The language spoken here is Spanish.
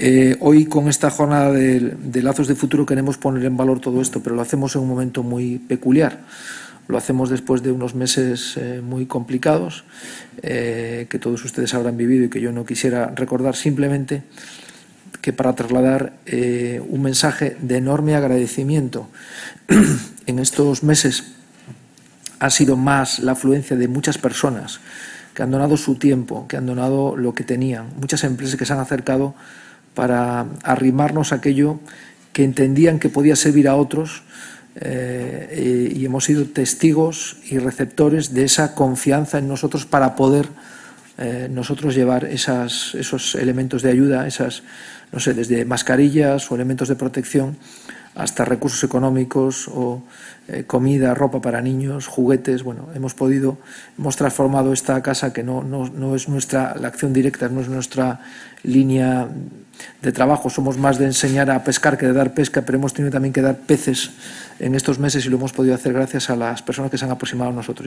Hoy, con esta jornada de Lazos de Futuro, queremos poner en valor todo esto, pero lo hacemos en un momento muy peculiar. Lo hacemos después de unos meses muy complicados, que todos ustedes habrán vivido y que yo no quisiera recordar, simplemente que para trasladar un mensaje de enorme agradecimiento. En estos meses ha sido más la afluencia de muchas personas que han donado su tiempo, que han donado lo que tenían, muchas empresas que se han acercado para arrimarnos aquello que entendían que podía servir a otros, y hemos sido testigos y receptores de esa confianza en nosotros para poder nosotros llevar esos elementos de ayuda, no sé, desde mascarillas o elementos de protección hasta recursos económicos o comida, ropa para niños, juguetes. Bueno, hemos transformado esta casa, que no es la acción directa, no es nuestra línea de trabajo. Somos más de enseñar a pescar que de dar pesca, pero hemos tenido también que dar peces en estos meses y lo hemos podido hacer gracias a las personas que se han aproximado a nosotros.